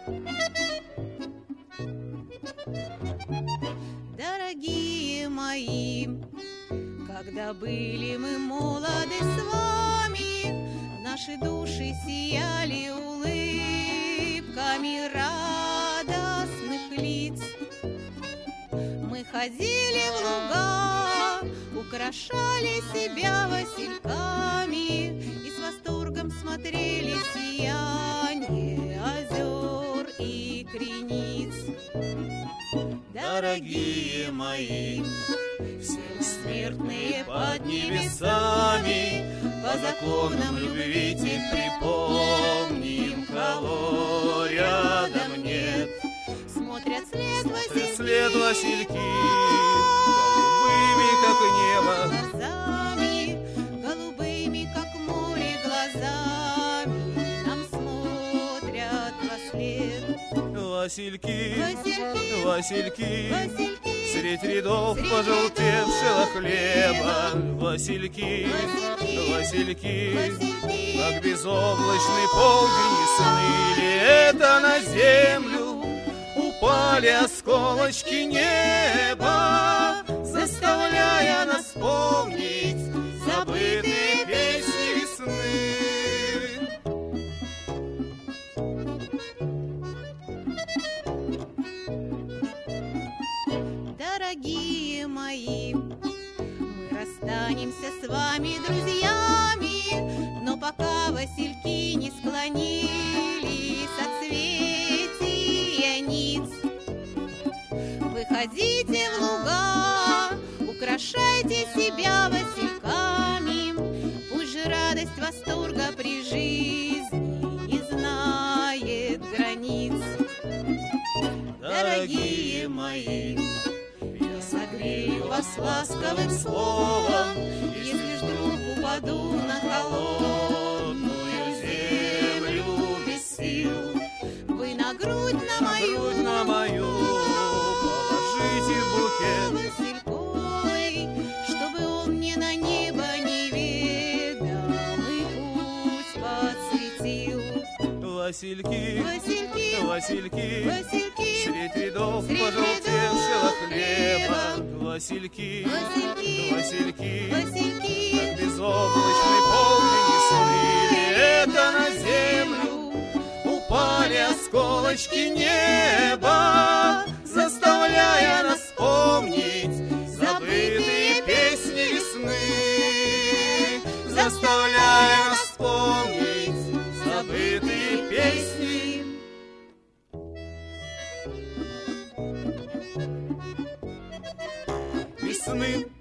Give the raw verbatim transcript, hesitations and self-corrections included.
Дорогие мои, когда были мы молоды с вами, наши души сияли улыбками радостных лиц. Мы ходили в луга, украшали себя васильками и с восторгом смотрели сияние озер и крениц. Дорогие мои, все смертные под небесами, по законам любви тех припомним, кого рядом нет. Смотрят след васильки, след васильки, голубыми, как небо, глазами, голубыми, как море, глазами нам смотрят вослед. Васильки, Васильки, васильки, васильки, средь рядов средь пожелтевшего рядов хлеба. Васильки, васильки, васильки, васильки, как безоблачный полдень весны, лето на землю упали осколочки неба, заставляя нас помнить забытые песни весны. Дорогие мои, мы расстанемся с вами друзьями, но пока васильки не склонили соцветия ниц. Выходите в луга, украшайте себя васильками, пусть же радость восторга при жизни не знает границ. Дорогие мои, я согрею вас ласковым словом, Если ж вдруг упаду на холодную землю без сил, вы на грудь на мою, грудь на мою положите букет васильковый, чтобы он мне на небо неведомый путь подсветил. Васильки, Васильки, васильки, васильки, средь рядов средь пожелтевшего рядов хлеба. хлеба. Васильки, васильки, васильки, васильки, как безоблачный полдень весны, лето на землю упали осколочки неба, заставляя нас помнить забытые песни весны, заставляя нас помнить забытые песни весны.